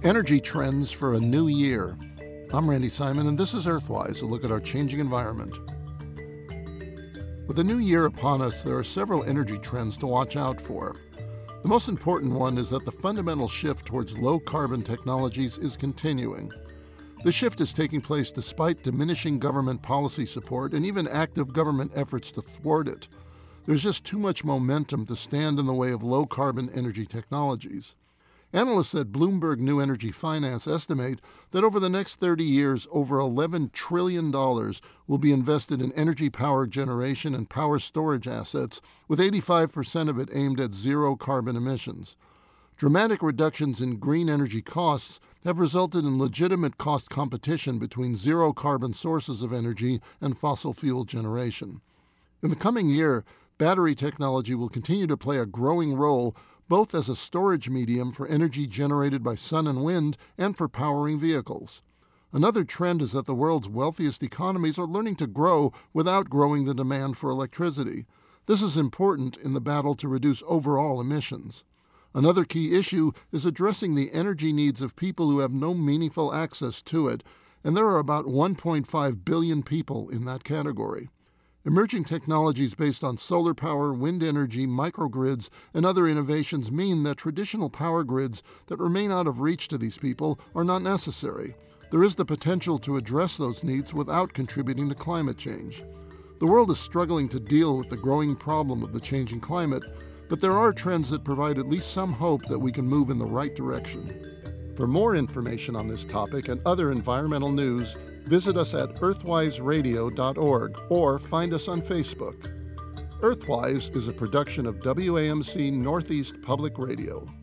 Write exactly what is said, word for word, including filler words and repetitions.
Energy trends for a new year. I'm Randy Simon, and this is Earthwise, a look at our changing environment. With a new year upon us, there are several energy trends to watch out for. The most important one is that the fundamental shift towards low-carbon technologies is continuing. The shift is taking place despite diminishing government policy support and even active government efforts to thwart it. There's just too much momentum to stand in the way of low-carbon energy technologies. Analysts at Bloomberg New Energy Finance estimate that over the next thirty years, over eleven trillion dollars will be invested in energy power generation and power storage assets, with eighty-five percent of it aimed at zero carbon emissions. Dramatic reductions in green energy costs have resulted in legitimate cost competition between zero carbon sources of energy and fossil fuel generation. In the coming year, battery technology will continue to play a growing role both as a storage medium for energy generated by sun and wind and for powering vehicles. Another trend is that the world's wealthiest economies are learning to grow without growing the demand for electricity. This is important in the battle to reduce overall emissions. Another key issue is addressing the energy needs of people who have no meaningful access to it, and there are about one point five billion people in that category. Emerging technologies based on solar power, wind energy, microgrids, and other innovations mean that traditional power grids that remain out of reach to these people are not necessary. There is the potential to address those needs without contributing to climate change. The world is struggling to deal with the growing problem of the changing climate, but there are trends that provide at least some hope that we can move in the right direction. For more information on this topic and other environmental news, visit us at earthwise radio dot org or find us on Facebook. Earthwise is a production of W A M C Northeast Public Radio.